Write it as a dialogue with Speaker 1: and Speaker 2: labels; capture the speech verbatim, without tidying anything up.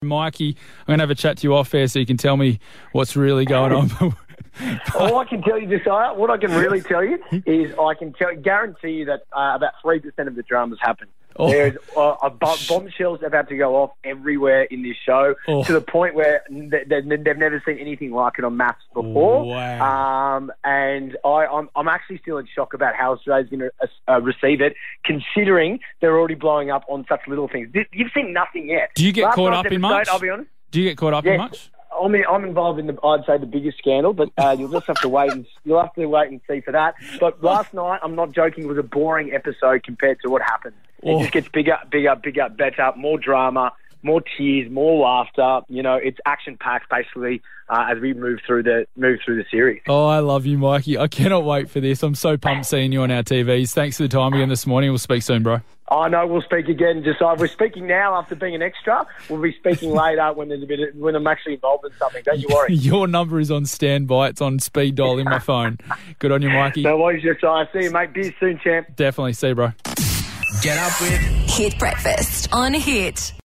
Speaker 1: Mikey, I'm going to have a chat to you off air so you can tell me what's really going on.
Speaker 2: All I can tell you, Josiah, what I can really tell you is I can tell, guarantee you that uh, about three percent of the dramas happen. Oh. There's uh, a b- bombshells about to go off everywhere in this show oh. to the point where they, they, they've never seen anything like it on Maths before.
Speaker 1: Wow.
Speaker 2: Um, and I, I'm, I'm actually still in shock about how Australia's going to uh, receive it, considering they're already blowing up on such little things. You've seen nothing yet.
Speaker 1: Do you get
Speaker 2: Last
Speaker 1: caught up
Speaker 2: episode,
Speaker 1: in much?
Speaker 2: I'll be honest.
Speaker 1: Do you get caught up
Speaker 2: yes.
Speaker 1: in much?
Speaker 2: I mean, I'm involved in the, I'd say, the biggest scandal, but uh, you'll just have to wait and you'll have to wait and see for that. But last night, I'm not joking, was a boring episode compared to what happened. It
Speaker 1: oh.
Speaker 2: just gets bigger, bigger, bigger, better, more drama, more tears, more laughter. You know, it's action packed basically uh, as we move through the move through the series.
Speaker 1: Oh, I love you, Mikey. I cannot wait for this. I'm so pumped seeing you on our T Vs. Thanks for the time again this morning. We'll speak soon, bro.
Speaker 2: I know we'll speak again. Just uh, we're speaking now after being an extra. We'll be speaking later when there's a bit of, when I'm actually involved in something. Don't you worry.
Speaker 1: Your number is on standby. It's on speed dial in my phone. Good on you, Mikey.
Speaker 2: No worries, Josiah. See you, mate. Be soon, champ.
Speaker 1: Definitely. See you, bro.
Speaker 3: Get up with
Speaker 4: Hit Breakfast on Hit.